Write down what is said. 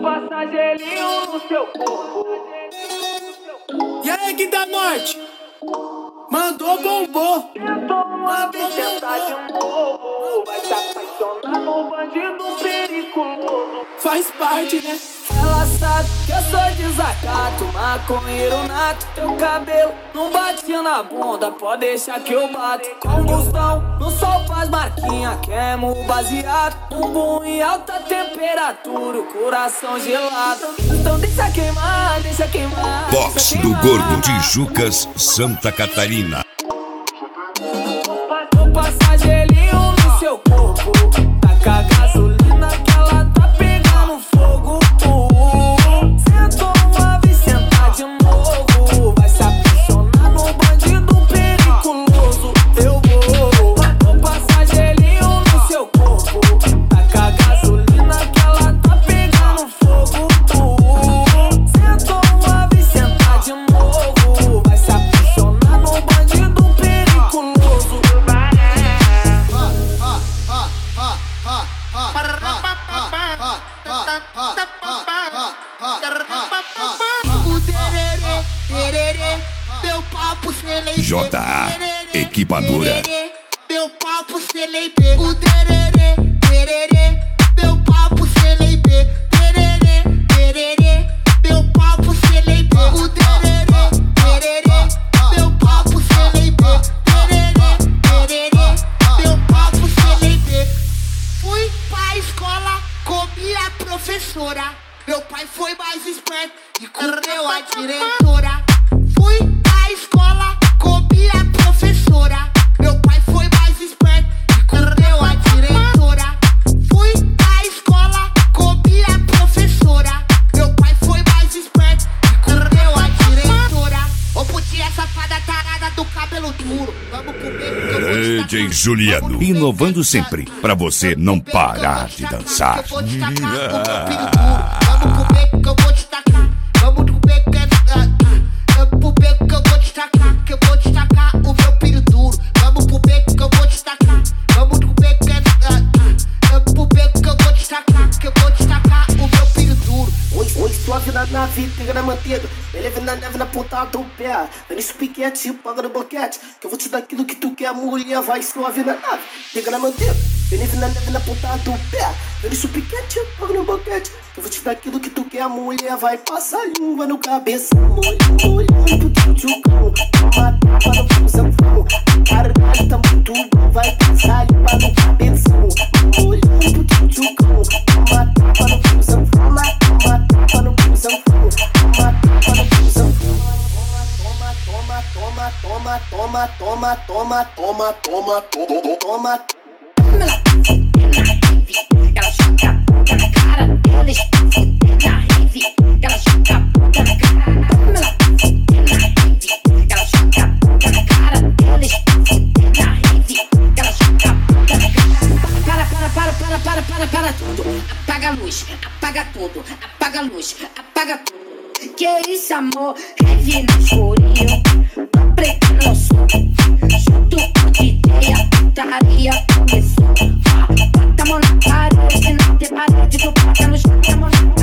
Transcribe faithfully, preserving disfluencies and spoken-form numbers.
passar gelinho no seu corpo. E aí, que da norte? Mandou bombou. Tentou uma vez tentar de novo. Vai se apaixonar no bandido periculoso. Faz parte, né? Ela sabe que eu sou desacato, maconheiro nato. Teu cabelo não bate na bunda, pode deixar que eu bato. Combustão, no sol faz marquinha, queimo baseado. Bumbum em alta temperatura, o coração gelado. Então deixa queimar, deixa queimar. Box do Gordo Tijucas, Santa Catarina. Vou passar gelinho no seu corpo. Taca gasolina que ela tá pegando fogo. Sentou uma vez, sentar de novo. Vai se apaixonar no bandido periculoso. Eu vou, vou passar gelinho no seu corpo. Taca gasolina que ela tá pegando fogo. Sentou uma vez, sentar de novo. Vai se apaixonar no bandido periculoso. O tererê, tererê, meu papo selei. J A Equipadora. Meu papo selei. O tererê, tererê, meu papo selei. Tererê, tererê, meu papo selei. O tererê, tererê, meu papo selei. Tererê, tererê, meu papo selei. Fui pra escola, comi a professora. Meu pai foi mais esperto e comeu a diretora. Fui à escola, comi a professora. Meu pai foi mais esperto e comeu a diretora. Fui à escola, comi a professora. Meu pai foi mais esperto e comeu a diretora. Ô putinha safada tarada do cabelo duro. Vamos comer porque eu vou te D J Juliano, inovando sempre, pra você não parar de dançar. Vamos comer que eu vou te tacar. Vamos comer que eu vou que eu vou te tacar. Que eu vou te tacar o meu pilho duro. Vamos comer que eu vou te tacar. Vamos comer que eu vou que eu vou te tacar. Que eu vou te tacar o meu pilho duro. Oi, oi, suave na nave, pega na manteiga. Eleve na neve na ponta do pé. Vem nesse piquete, paga no boquete. Que eu vou te dar aquilo que tu quer, mulher. Vai suave na nave, pega na manteiga. Eleve na neve na ponta do pé. Vem nesse piquete, paga no boquete. Que eu vou te dar aquilo que tu quer, mulher. Vai passar língua no cabeção. Molhando, molhando, tchutchucão. Toma tapa no fusão. Caralho, tá muito bom. Vai passar língua no cabeção. Molhando, tchutchucão. Toma tapa no fusão. Toma tapa no fusão. Toma tapa no fusão. Toma, toma, toma, toma, toma, toma, toma, toma, toma, toma, toma. Ela chuta a bunda na cara dela, está fudendo na rave. Ela chuta a bunda na cara dela, ela chuta a bunda na cara dela, está fudendo na rave. Ela chuta a bunda na cara. Para, para, para, para, para, para, para tudo. Apaga a luz, apaga tudo, apaga a luz, apaga tudo. Que isso, amor? Rave no escurinho, tô preto no som. Junto com ideia, putaria começou. Bota a mão na parede, não tem parede, tu bota no chão, a mão na